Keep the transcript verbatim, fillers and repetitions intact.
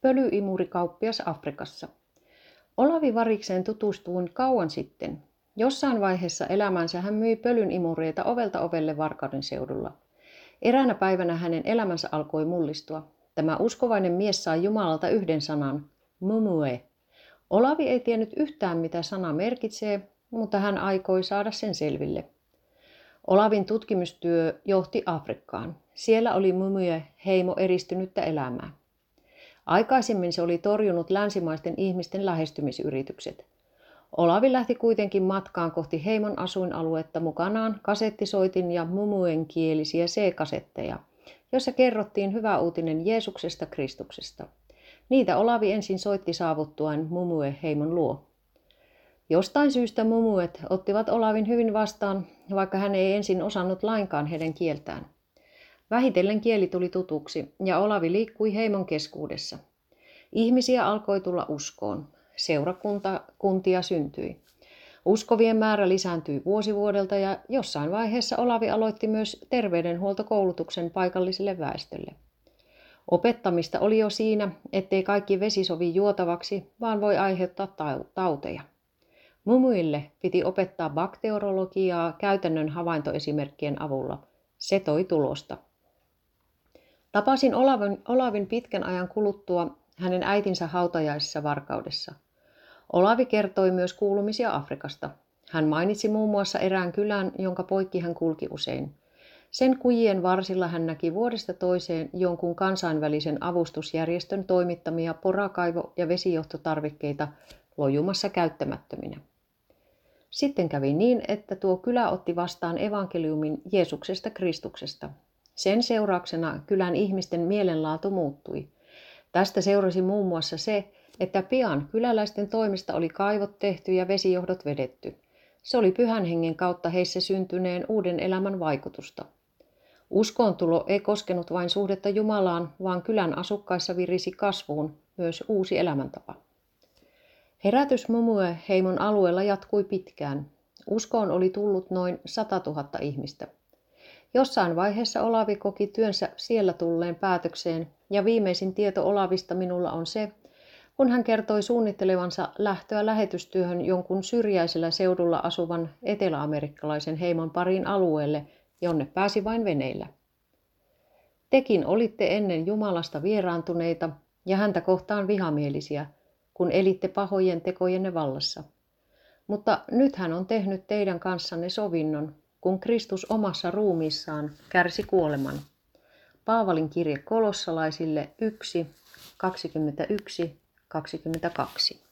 pölyimurikauppias Afrikassa. Olavi Varikseen tutustuin kauan sitten. Jossain vaiheessa elämänsä hän myi pölynimureita ovelta ovelle Varkauden seudulla. Eräänä päivänä hänen elämänsä alkoi mullistua. Tämä uskovainen mies sai Jumalalta yhden sanan, mumue. Olavi ei tiennyt yhtään, mitä sana merkitsee, mutta hän aikoi saada sen selville. Olavin tutkimustyö johti Afrikkaan. Siellä oli mumue heimo eristynyttä elämää. Aikaisemmin se oli torjunut länsimaisten ihmisten lähestymisyritykset. Olavi lähti kuitenkin matkaan kohti heimon asuinaluetta mukanaan kasettisoitin ja mumuen kielisiä C-kasetteja, jossa kerrottiin hyvä uutinen Jeesuksesta Kristuksesta. Niitä Olavi ensin soitti saavuttuaan mumue-heimon luo. Jostain syystä mumuet ottivat Olavin hyvin vastaan, vaikka hän ei ensin osannut lainkaan heidän kieltään. Vähitellen kieli tuli tutuksi ja Olavi liikkui heimon keskuudessa. Ihmisiä alkoi tulla uskoon. Seurakuntia syntyi. Uskovien määrä lisääntyi vuosi vuodelta ja jossain vaiheessa Olavi aloitti myös terveydenhuoltokoulutuksen paikalliselle väestölle. Opettamista oli jo siinä, ettei kaikki vesi sovi juotavaksi, vaan voi aiheuttaa tauteja. Mumuille piti opettaa bakteerologiaa käytännön havaintoesimerkkien avulla. Se toi tulosta. Tapasin Olavin, Olavin pitkän ajan kuluttua hänen äitinsä hautajaisissa Varkaudessa. Olavi kertoi myös kuulumisia Afrikasta. Hän mainitsi muun muassa erään kylän, jonka poikki hän kulki usein. Sen kujien varsilla hän näki vuodesta toiseen jonkun kansainvälisen avustusjärjestön toimittamia porakaivo- ja vesijohtotarvikkeita lojumassa käyttämättöminä. Sitten kävi niin, että tuo kylä otti vastaan evankeliumin Jeesuksesta Kristuksesta. Sen seurauksena kylän ihmisten mielenlaatu muuttui. Tästä seurasi muun muassa se, että pian kyläläisten toimesta oli kaivot tehty ja vesijohdot vedetty. Se oli Pyhän Hengen kautta heissä syntyneen uuden elämän vaikutusta. Uskoontulo ei koskenut vain suhdetta Jumalaan, vaan kylän asukkaissa virisi kasvuun myös uusi elämäntapa. Herätys Mumue-heimon alueella jatkui pitkään. Uskoon oli tullut noin satatuhatta ihmistä. Jossain vaiheessa Olavi koki työnsä siellä tulleen päätökseen, ja viimeisin tieto Olavista minulla on se, kun hän kertoi suunnittelevansa lähtöä lähetystyöhön jonkun syrjäisellä seudulla asuvan eteläamerikkalaisen heimon pariin alueelle, jonne pääsi vain veneillä. Tekin olitte ennen Jumalasta vieraantuneita ja häntä kohtaan vihamielisiä, kun elitte pahojen tekojenne vallassa. Mutta nyt hän on tehnyt teidän kanssanne sovinnon, kun Kristus omassa ruumiissaan kärsi kuoleman. Paavalin kirje Kolossalaisille yksi, kaksikymmentäyksi, kaksikymmentäkaksi.